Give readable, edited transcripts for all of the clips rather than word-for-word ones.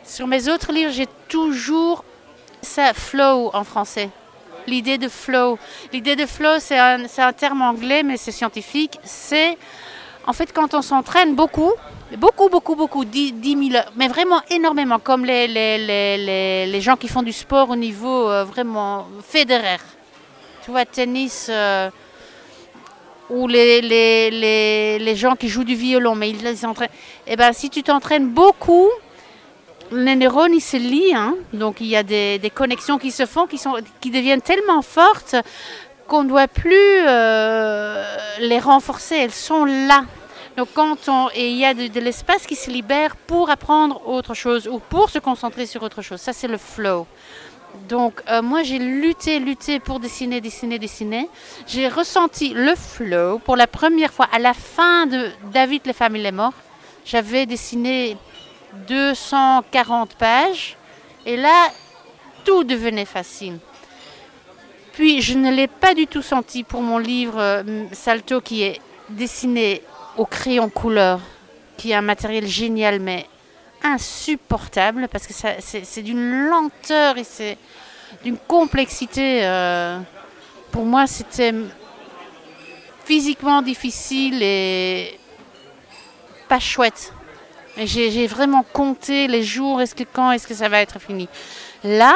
Sur mes autres livres, j'ai toujours ça, flow en français. L'idée de flow. L'idée de flow, c'est un terme anglais, mais c'est scientifique. C'est, en fait, quand on s'entraîne beaucoup, 10 000 heures, mais vraiment énormément, comme les gens qui font du sport au niveau vraiment fédéraire. Tu vois, tennis, ou les gens qui jouent du violon, mais ils s'entraînent. Eh ben, si tu t'entraînes beaucoup, les neurones, ils se lient, hein. Donc il y a des connexions qui se font, qui deviennent tellement fortes qu'on ne doit plus les renforcer. Elles sont là. Donc et il y a de l'espace qui se libère pour apprendre autre chose ou pour se concentrer sur autre chose. Ça, c'est le flow. Donc moi, j'ai lutté pour dessiner. J'ai ressenti le flow pour la première fois à la fin de David, les femmes et les morts. J'avais dessiné 240 pages et là tout devenait facile. Puis je ne l'ai pas du tout senti pour mon livre Salto, qui est dessiné au crayon couleur, qui est un matériel génial mais insupportable parce que c'est d'une lenteur et c'est d'une complexité. Pour moi, c'était physiquement difficile et pas chouette. Et j'ai vraiment compté les jours, quand est-ce que ça va être fini. Là,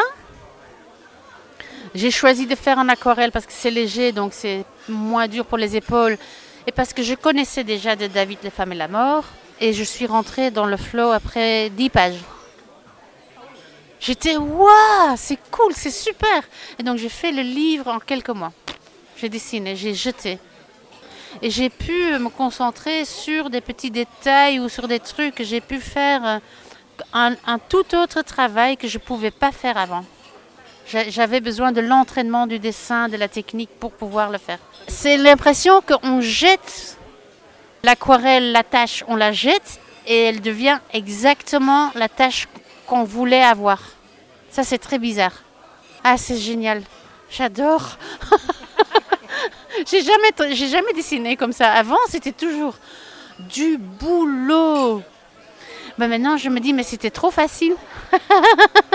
j'ai choisi de faire en aquarelle parce que c'est léger, donc c'est moins dur pour les épaules. Et parce que je connaissais déjà de David, les femmes et la mort. Et je suis rentrée dans le flow après 10 pages. J'étais, waouh, c'est cool, c'est super. Et donc j'ai fait le livre en quelques mois. J'ai dessiné, j'ai jeté. Et j'ai pu me concentrer sur des petits détails ou sur des trucs. J'ai pu faire un tout autre travail que je ne pouvais pas faire avant. J'avais besoin de l'entraînement du dessin, de la technique pour pouvoir le faire. C'est l'impression qu'on jette l'aquarelle, la tâche, on la jette et elle devient exactement la tâche qu'on voulait avoir. Ça, c'est très bizarre. Ah, c'est génial. J'adore. J'ai jamais dessiné comme ça. Avant, c'était toujours du boulot. Ben maintenant, je me dis, mais c'était trop facile.